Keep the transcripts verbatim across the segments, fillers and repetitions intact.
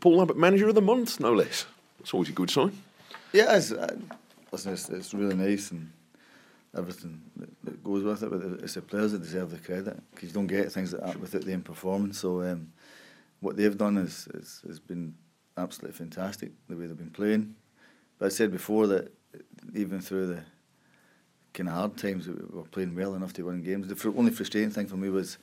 Paul Lambert, Manager of the Month, no less. That's always a good sign. Yeah, it's, uh, listen, it's, it's really nice and everything that, that goes with it, but it's the players that deserve the credit, because you don't get things like that without them performing. So um, what they've done is, is has been absolutely fantastic, the way they've been playing. But I said before that even through the kind of hard times, we were playing well enough to win games. The fr- only frustrating thing for me was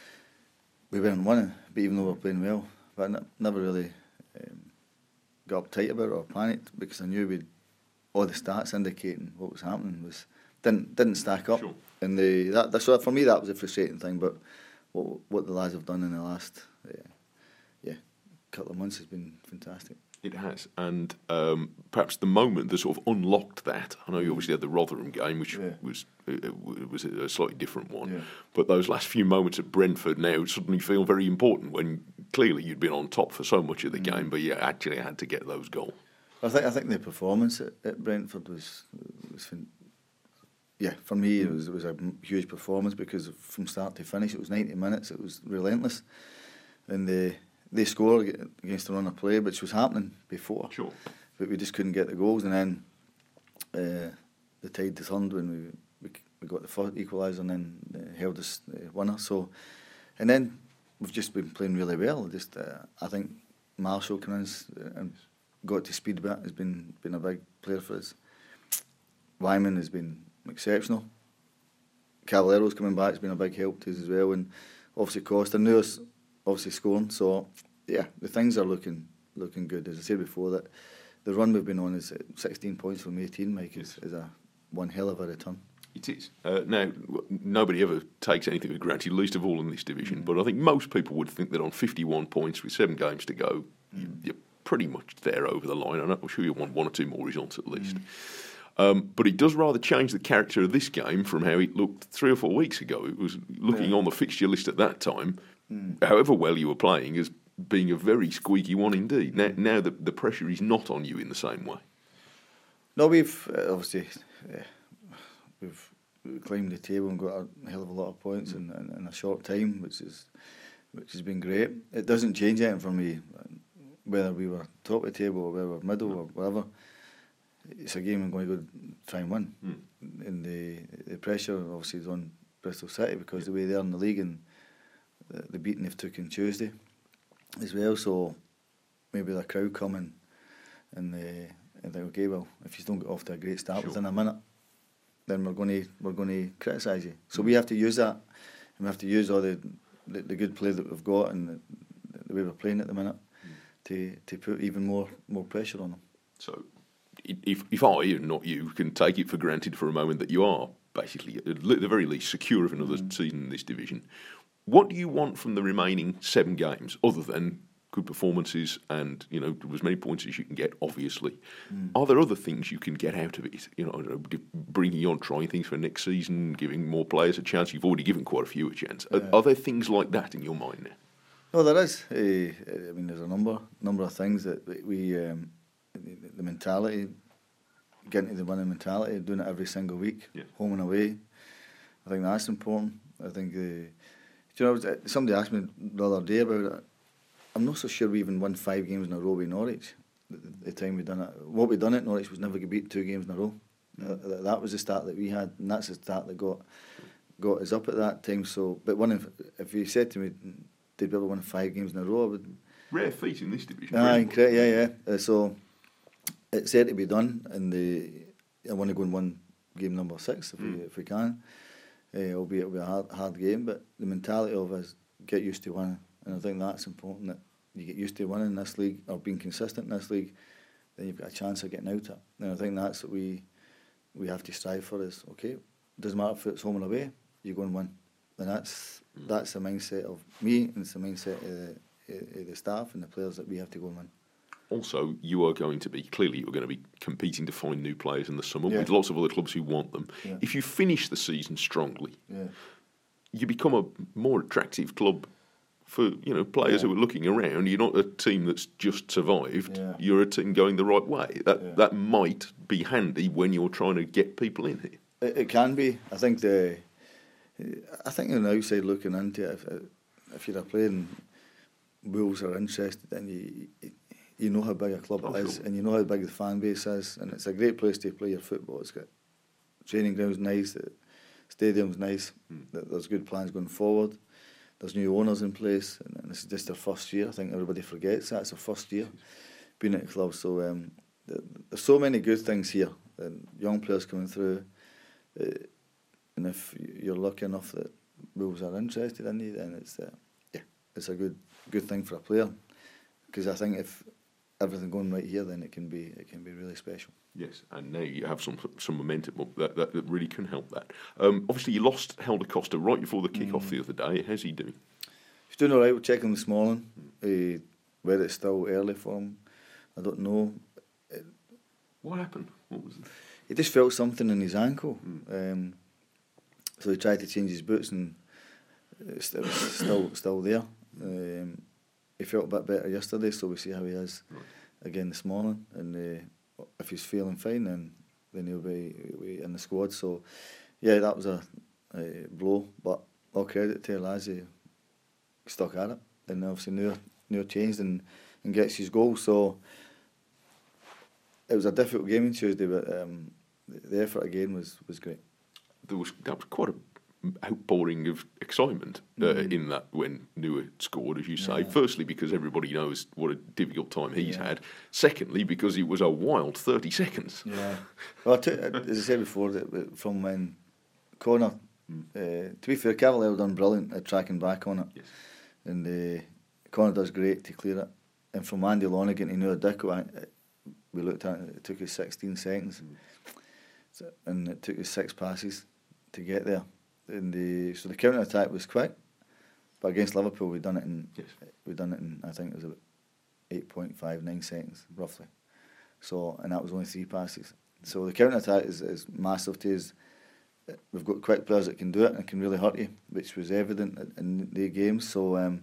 we weren't winning, but even though we were playing well, but I n- never really um, got uptight about it or panicked, because I knew we'd all the stats indicating what was happening was didn't didn't stack up. Sure. And the that, that so for me that was a frustrating thing. But what what the lads have done in the last uh, yeah couple of months has been fantastic. It has, and um, perhaps the moment that sort of unlocked that. I know you obviously had the Rotherham game, which Yeah. was uh, was a slightly different one, Yeah. but those last few moments at Brentford now suddenly feel very important, when clearly you'd been on top for so much of the Mm. game, but you actually had to get those goals. I think I think the performance at, at Brentford was was fin- yeah for me it was it was a huge performance, because from start to finish it was ninety minutes. It was relentless, and they they scored against the run of play, which was happening before. Sure. But we just couldn't get the goals, and then uh, the tide turned when we we, we got the first equaliser, and then uh, held us uh, winner. So, and then we've just been playing really well. Just uh, I think Marshall came in and got to speed a bit. Has been been a big player for us. Wyman has been exceptional. Cavallero's coming back has been a big help to us as well, and obviously Costa and Nuis obviously scoring. So yeah, the things are looking looking good. As I said before, that the run we've been on is sixteen points from eighteen, Mike, is, is a one hell of a return. It is. Uh, now, w- nobody ever takes anything for granted, least of all in this division, but I think most people would think that on fifty-one points with seven games to go, you, you're pretty much there over the line. I'm sure you want one or two more results at least. Um, but it does rather change the character of this game from how it looked three or four weeks ago. It was looking Yeah. on the fixture list at that time, however well you were playing, as being a very squeaky one indeed. Now, now the, the pressure is not on you in the same way. No, we've uh, obviously uh, we've climbed the table and got a hell of a lot of points in, in, in a short time, which is which has been great. It doesn't change anything for me, whether we were top of the table or whether we're middle or whatever. It's a game I'm going to go try and win. Mm. And the the pressure obviously is on Bristol City, because the way they're in the league and the, the beating they've took on Tuesday as well. So maybe the crowd coming and they and think, okay, well, if you don't get off to a great start Sure. within a minute, then we're going to we're going to criticise you. So we have to use that, and we have to use all the the, the good play that we've got and the, the way we're playing at the minute to to put even more more pressure on them. So if if I, and not you, can take it for granted for a moment that you are basically, at the very least, secure of another season in this division, what do you want from the remaining seven games, other than good performances and, you know, as many points as you can get, obviously? Mm. Are there other things you can get out of it? You know, bringing on, trying things for next season, giving more players a chance? You've already given quite a few a chance. Are, Yeah. are there things like that in your mind now? No, there is. Uh, I mean, there's a number number of things that we, we um, the, the mentality, getting to the winning mentality, doing it every single week, Yeah. home and away. I think that's important. I think, uh, you know, somebody asked me the other day about it. I'm not so sure we even won five games in a row with Norwich. The, the time we done it, what we done at Norwich was never get beat two games in a row. Uh, that, that was the start that we had, and that's the start that got got us up at that time. So, but one if, if you said to me, did we ever win five games in a row? I would. Rare feat in this division. Ah, really. incre- yeah, yeah. Uh, so it's there to be done, and the I want to go and win game number six if Mm. we if we can. Uh, albeit it'll be a hard hard game, but the mentality of us get used to winning, and I think that's important. That you get used to winning in this league or being consistent in this league, then you've got a chance of getting out it. And I think that's what we we have to strive for. Is okay, doesn't matter if it's home and away, you go and win, and that's Mm. that's the mindset of me, and it's the mindset of the, of the staff and the players that we have to go and win. Also, you are going to be, clearly you're going to be competing to find new players in the summer Yeah. with lots of other clubs who want them. Yeah. If you finish the season strongly, Yeah. you become a more attractive club for, you know, players Yeah. who are looking around. You're not a team that's just survived. Yeah. You're a team going the right way. That Yeah. that might be handy when you're trying to get people in here. It, it can be. I think the. I think on the outside looking into it, if if you're a player and Wolves are interested, then you you know how big a club Oh, it is, sure. and you know how big the fan base is, and it's a great place to play your football. It's got training grounds nice, the stadium's nice, Mm. there's good plans going forward. There's new owners in place, and, and this is just their first year. I think everybody forgets that it's their first year being at the club. So um, th- there's so many good things here, and young players coming through. Uh, and if you're lucky enough that Wolves are interested in you, then it's uh, yeah, it's a good good thing for a player. Because I think if everything going right here, then it can be it can be really special. Yes, and now you have some some momentum that, that, that really can help that. Um, obviously, you lost Helder Costa right before the kick-off Mm. the other day. How's he doing? He's doing all right. We're checking this morning. Uh, whether it's still early for him, I don't know. What happened? What was it? He just felt something in his ankle. Mm. Um, so he tried to change his boots, and it's- it was still still there. Um, he felt a bit better yesterday, so we see how he is Right. again this morning. And uh, if he's feeling fine, then then he'll be, be in the squad. So yeah, that was a, a blow, but all credit to Elazi. He stuck at it, and obviously never never changed and, and gets his goal. So it was a difficult game on Tuesday, but um, the, the effort again was, was great. There was that was quite a outpouring of excitement uh, Mm. in that when Neuer scored, as you say. Yeah. Firstly, because everybody knows what a difficult time he's Yeah. had. Secondly, because it was a wild thirty seconds. Yeah. Well, I took, as I said before, that from when Connor, Mm. uh, to be fair, Cavalier done brilliant at tracking back on it. Yes. And uh, Connor does great to clear it. And from Andy Lonergan to Noah Dicko, I, we looked at it, it took us sixteen seconds. Mm. So, and it took us six passes to get there. And the, so the counter attack was quick, but against Liverpool we done it in Yes. we done it in I think it was about eight point five nine seconds roughly. So and that was only three passes. So the counter attack is, is massive to us. We've got quick players that can do it and can really hurt you, which was evident in the games. So um,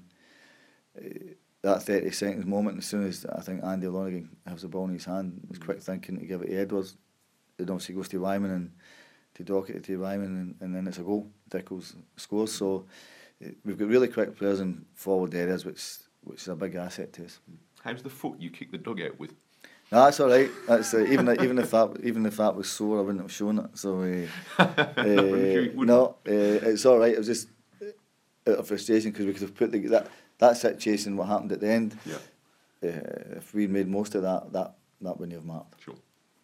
uh, that thirty seconds moment, as soon as I think Andy Lonergan has the ball in his hand, was quick thinking to give it to Edwards. It obviously goes to Wyman and to Dockett to Wyman, and, and then it's a goal. Dickles scores. So uh, we've got really quick players in forward areas, which which is a big asset to us. How's the foot you kicked the dugout with? No, that's all right. That's uh, even even if that even if that was sore, I wouldn't have shown it. So uh, uh, No, I'm sure you wouldn't. no, uh, it's all right. It was just out of frustration because we could have put the, that that situation, what happened at the end. Yeah. Uh, if we made most of that, that that wouldn't have mattered. Sure.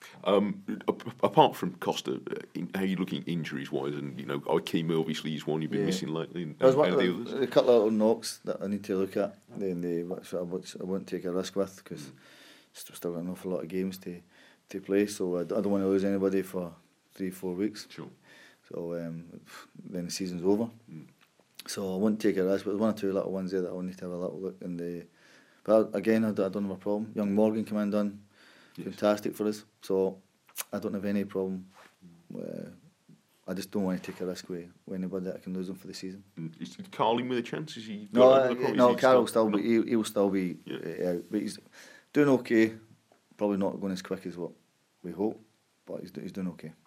Um, a- apart from Costa, uh, in, how are you looking injuries wise? And you know, Ikeme obviously is one you've been Yeah. missing lately. And, There's and one, the others. a couple of little knocks that I need to look at, then they, which I, which I won't take a risk with because st- still got an awful lot of games to to play. So I, d- I don't want to lose anybody for three, four weeks. Sure. So um, then the season's over. Mm. So I wouldn't take a risk, but there's one or two little ones there that I'll need to have a little look. And the, but again, I, d- I don't have a problem. Young Morgan come in done Yes. fantastic for us. So I don't have any problem. Uh, I just don't want to take a risk with, with anybody that I can lose them for the season. And is Carling with a chance? Is he? No, got uh, over the problem? no, Is he Carol will still be. no? He, he'll still be Yeah. uh, out, but he's doing okay. Probably not going as quick as what we hope, but he's, do- he's doing okay.